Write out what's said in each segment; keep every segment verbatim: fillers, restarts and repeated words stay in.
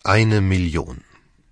Eine Million.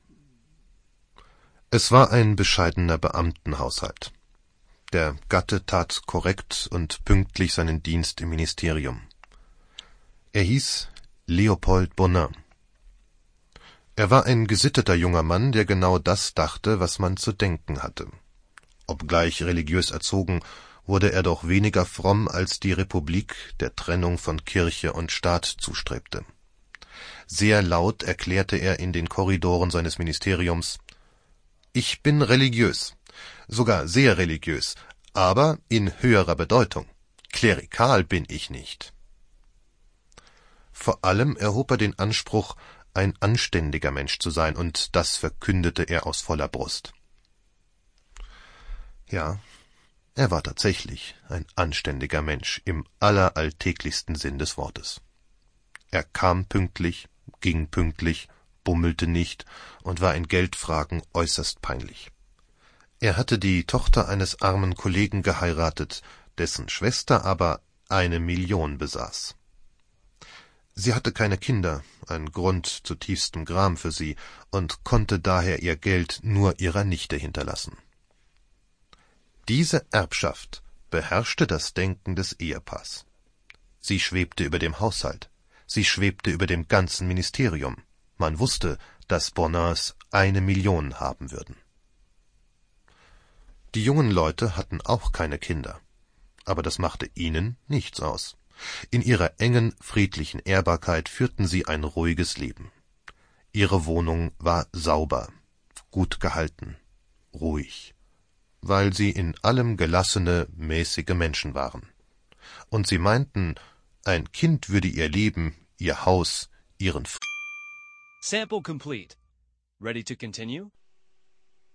Es war ein bescheidener Beamtenhaushalt. Der Gatte tat korrekt und pünktlich seinen Dienst im Ministerium. Er hieß Leopold Bonin. Er war ein gesitteter junger Mann, der genau das dachte, was man zu denken hatte. Obgleich religiös erzogen, wurde er doch weniger fromm, als die Republik der Trennung von Kirche und Staat zustrebte. Sehr laut erklärte er in den Korridoren seines Ministeriums: »Ich bin religiös, sogar sehr religiös, aber in höherer Bedeutung. Klerikal bin ich nicht.« Vor allem erhob er den Anspruch, ein anständiger Mensch zu sein, und das verkündete er aus voller Brust. Ja, er war tatsächlich ein anständiger Mensch im alleralltäglichsten Sinn des Wortes. Er kam pünktlich, ging pünktlich, bummelte nicht und war in Geldfragen äußerst peinlich. Er hatte die Tochter eines armen Kollegen geheiratet, dessen Schwester aber eine Million besaß. Sie hatte keine Kinder, ein Grund zu tiefstem Gram für sie, und konnte daher ihr Geld nur ihrer Nichte hinterlassen. Diese Erbschaft beherrschte das Denken des Ehepaars. Sie schwebte über dem Haushalt, sie schwebte über dem ganzen Ministerium. Man wusste, dass Bonins eine Million haben würden. Die jungen Leute hatten auch keine Kinder, aber das machte ihnen nichts aus. In ihrer engen, friedlichen Ehrbarkeit führten sie ein ruhiges Leben. Ihre Wohnung war sauber, gut gehalten, ruhig, weil sie in allem gelassene, mäßige Menschen waren. Und sie meinten, ein Kind würde ihr Leben, ihr Haus, ihren F- Sample complete. Ready to continue?